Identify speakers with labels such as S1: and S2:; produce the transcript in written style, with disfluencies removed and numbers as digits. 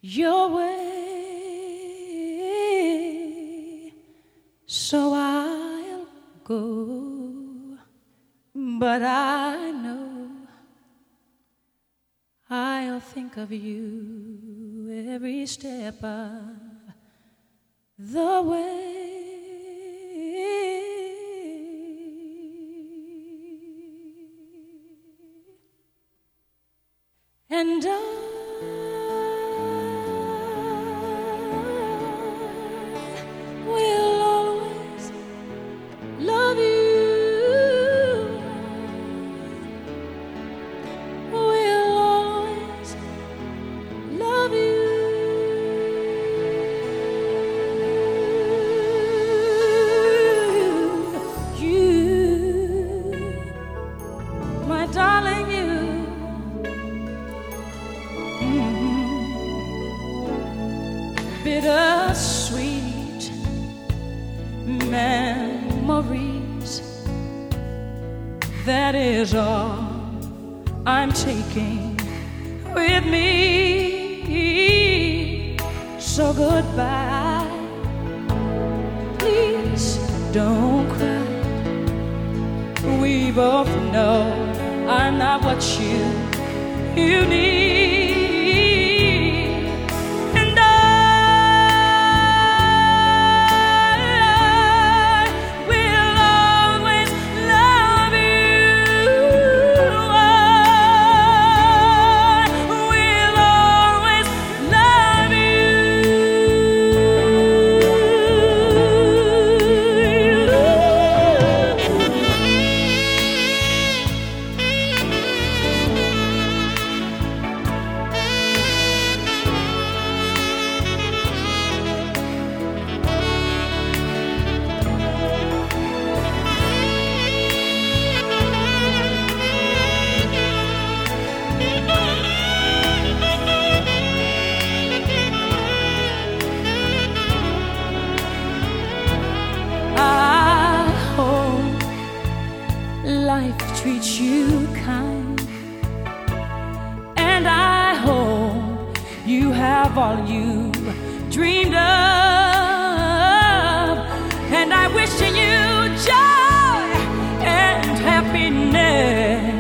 S1: your way. So I'll go, but I know I'll think of you every step of the way. And I will always love you. Will always love you. You, my darling, you. Bittersweet memories, that is all I'm taking with me. So goodbye, please don't cry. We both know I'm not what you need. Life treats you kind, and I hope you have all you dreamed of, and I wish you joy and happiness.